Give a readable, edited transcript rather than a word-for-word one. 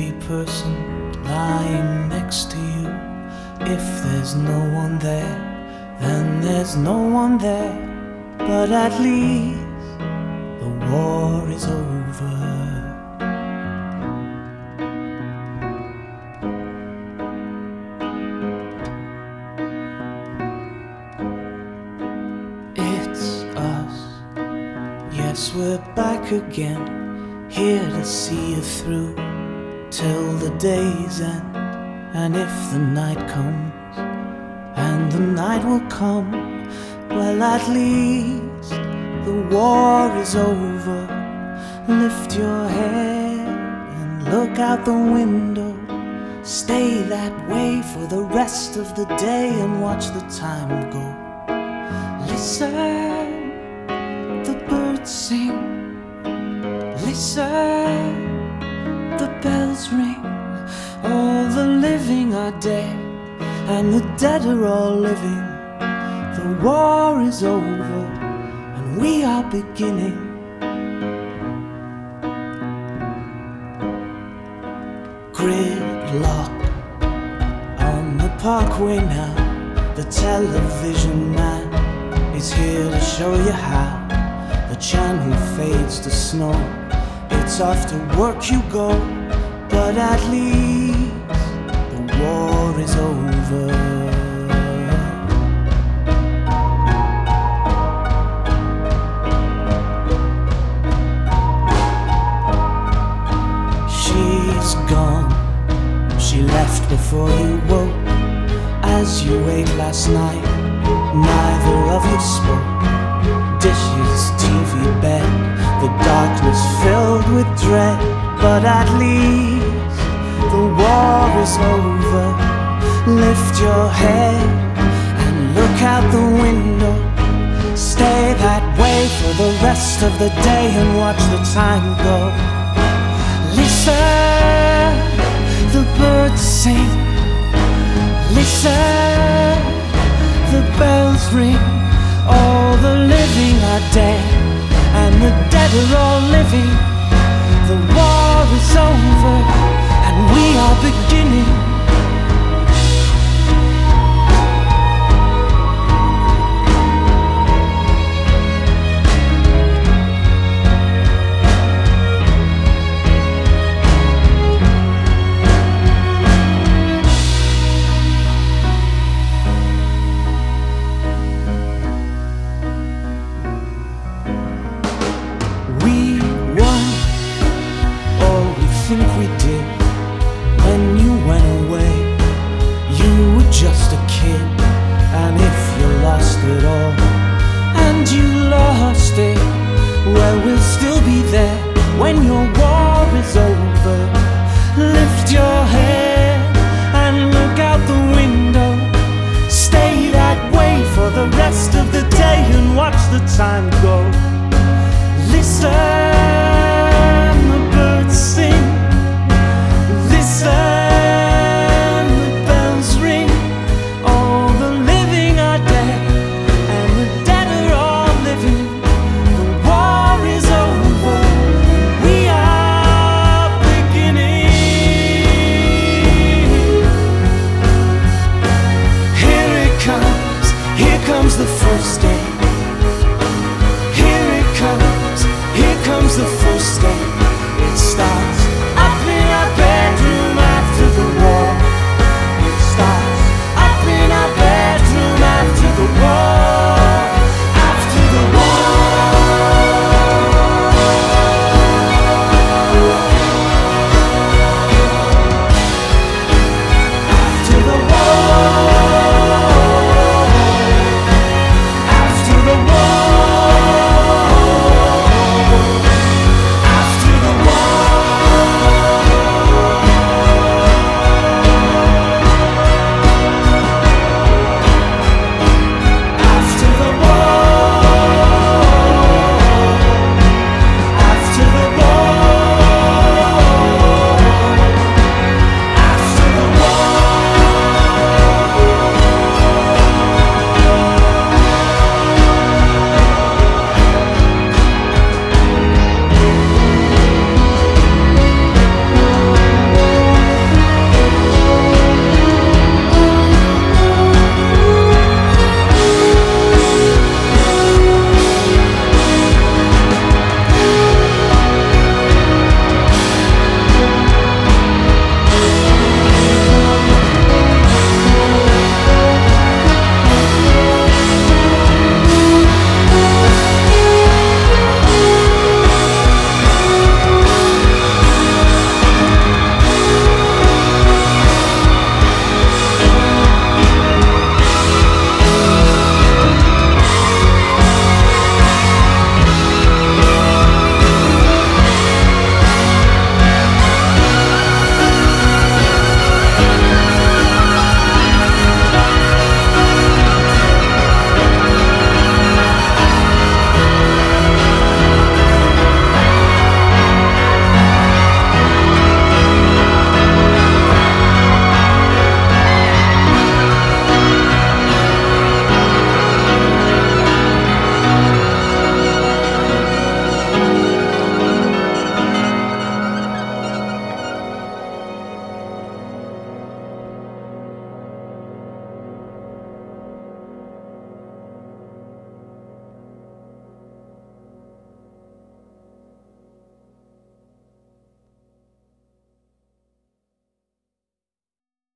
creepy person lying next to you. If there's no one there, then there's no one there. But at least the war is over. It's us, yes, we're back again, here to see you through till the day's end. And if the night comes, and the night will come, well, at least the war is over. Lift your head and look out the window. Stay that way for the rest of the day and watch the time go. Listen, the birds sing. Listen, the bells ring. All the living are dead, and the dead are all living. The war is over, and we are beginning. Gridlock on the parkway now. The television man is here to show you how. The channel fades to snow. It's off to work you go. But at least the war is over. She's gone. She left before you woke. As you ate last night, neither of you spoke. Dishes, TV, bed, the darkness filled with dread. But at least the war is over. Lift your head and look out the window. Stay that way for the rest of the day and watch the time go. Listen, the birds sing. Listen, the bells ring. All the living are dead, and the dead are all living. The war is over.